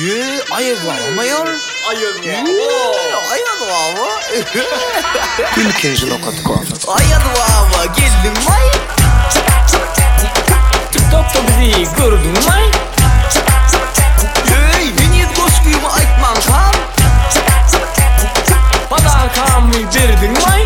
Ayırmayor. Gülkinci.com Geldin may. TikTok'ta bizi gördün may. Beni koşkuyumu aytman kam. Padar kamı verdin may.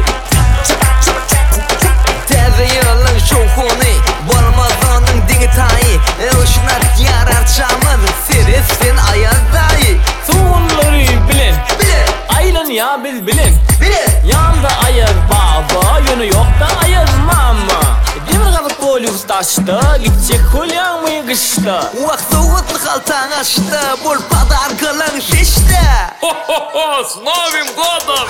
Teze yılın şokunu Bolmazanın dini tayi Uşnat yarar çamın Sirissin ayazdayı Soğunları bilin. Bile Aylan ya biz bilin. Bile Yanda ayaz baba, yönü yok da ayaz mama. Demir kalıp koluz taştı, gidecek kulyan mı kıştı. Vakti utlu haltan açtı Bul padar kılın şişti С Новым годом!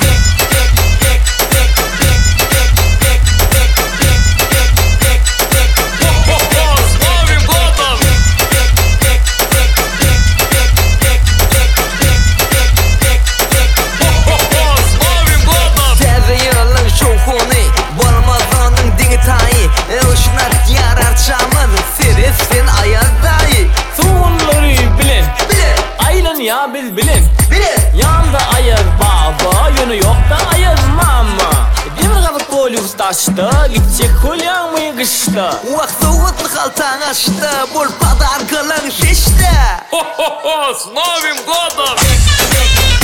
Teze yılın şokunu Bolmazanın dini tayi Uşnat yarar çamın Sirissin ayazdayı Soğunları bilin. Bile Aylan ya biz bilin. Bile Yanda ayaz baba, yönü yok da ayaz mama. Demir kalıp koluz taştı, gidecek kulyan mı kıştı. Vakti utlu haltan açtı Bul padar kılın şişti С Новым годом!